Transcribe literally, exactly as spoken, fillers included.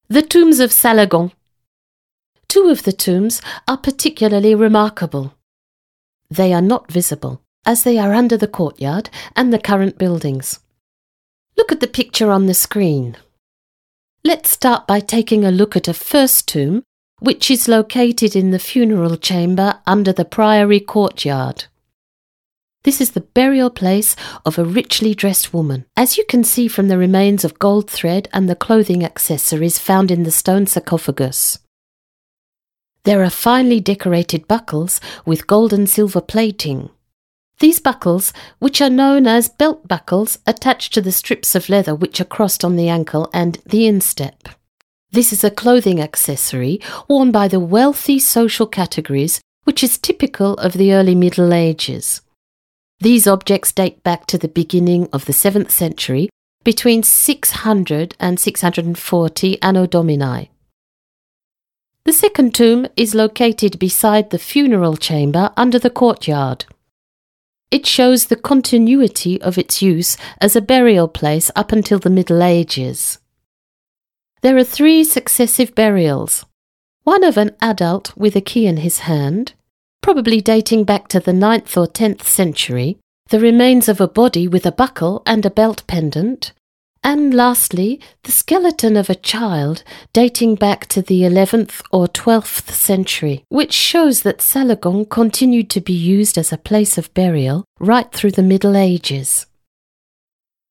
The tombs of Salagon. Two of the tombs are particularly remarkable. They are not visible, as they are under the courtyard and the current buildings. Look at the picture on the screen. Let's start by taking a look at a first tomb, which is located in the funeral chamber under the priory courtyard. This is the burial place of a richly dressed woman, as you can see from the remains of gold thread and the clothing accessories found in the stone sarcophagus. There are finely decorated buckles with gold and silver plating. These buckles, which are known as belt buckles, attach to the strips of leather which are crossed on the ankle and the instep. This is a clothing accessory worn by the wealthy social categories, which is typical of the early Middle Ages. These objects date back to the beginning of the seventh century, between six hundred and six hundred forty Anno Domini. The second tomb is located beside the funeral chamber under the courtyard. It shows the continuity of its use as a burial place up until the Middle Ages. There are three successive burials, one of an adult with a key in his hand, probably dating back to the ninth or tenth century, the remains of a body with a buckle and a belt pendant, and lastly, the skeleton of a child dating back to the eleventh or twelfth century, which shows that Salagon continued to be used as a place of burial right through the Middle Ages.